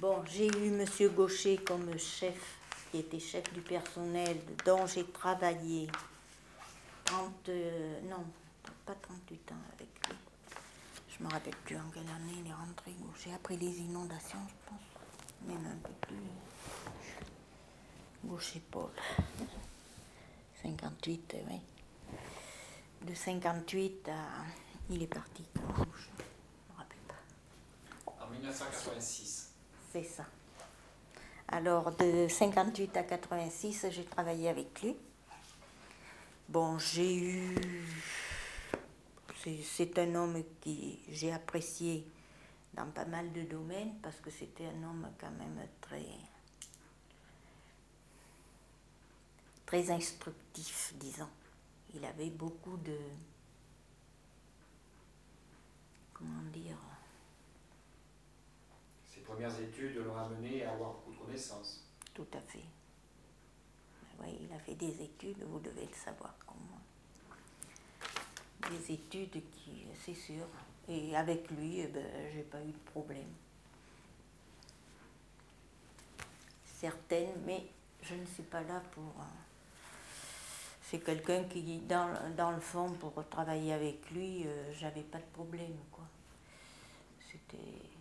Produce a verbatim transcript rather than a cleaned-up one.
Bon, j'ai eu Monsieur Gaucher comme chef, qui était chef du personnel, dont j'ai travaillé trente, euh, non, pas trente-huit ans avec lui. Je me rappelle plus en quelle année il est rentré, Gaucher, après les inondations, je pense, même un peu plus. Gaucher Paul, cinquante-huit, oui. De cinquante-huit à... Il est parti quand, je ne me rappelle pas. En mille neuf cent quatre-vingt-six. C'est ça. Alors, de cinquante-huit à quatre-vingt-six, j'ai travaillé avec lui. Bon, j'ai eu... C'est un homme que j'ai apprécié dans pas mal de domaines, parce que c'était un homme quand même très... très instructif, disons. Il avait beaucoup de... comment dire... Ses premières études l'ont amené à avoir beaucoup de connaissances. Tout à fait. Oui, il a fait des études, vous devez le savoir comme moi. Des études qui, c'est sûr, et avec lui, eh ben, j'ai pas eu de problème. Certaines, mais je ne suis pas là pour... C'est quelqu'un qui, dans, dans le fond, pour travailler avec lui, euh, j'avais pas de problème, quoi. C'était...